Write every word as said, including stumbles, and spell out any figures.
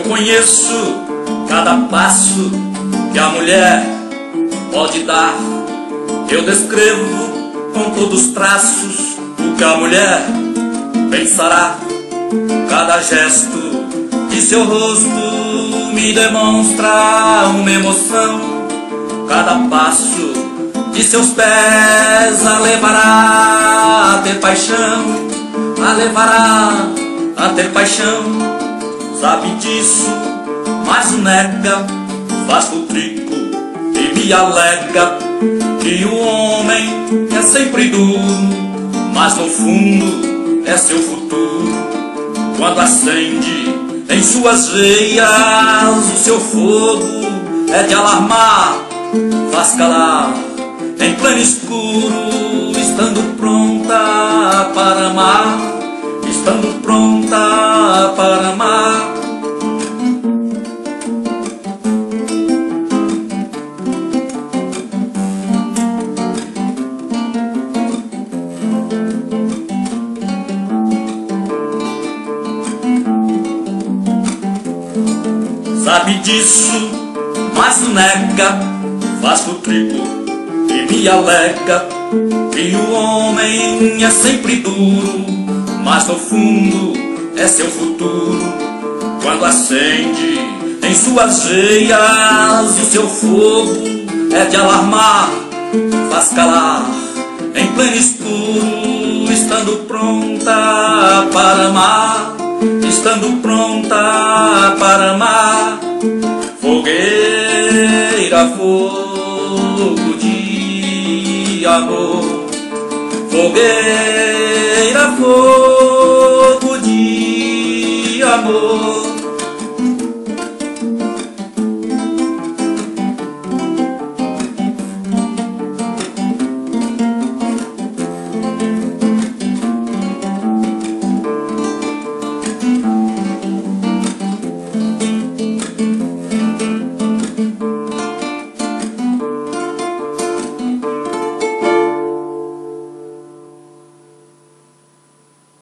conheço cada passo que a mulher pode dar. Eu descrevo com todos os traços o que a mulher pensará. Cada gesto de seu rosto me demonstra uma emoção. Cada passo de seus pés a levará a ter paixão, a levará a ter paixão. Sabe disso, mas nega, faz futrico e me alega que o homem é sempre duro, mas no fundo é seu futuro. Quando acende em suas veias o seu fogo, é de alarmar, faz calar em pleno escuro, estando pronta para amar, estando pronta para amar. Sabe disso, mas nega, faz futrico e me alega que o homem é sempre duro, mas no fundo é seu futuro. Quando acende em suas veias o seu fogo, é de alarmar, faz calar em pleno escuro, estando pronta para amar, estando pronta para amar. Fogueira, fogo de amor, fogueira, fogo de amor.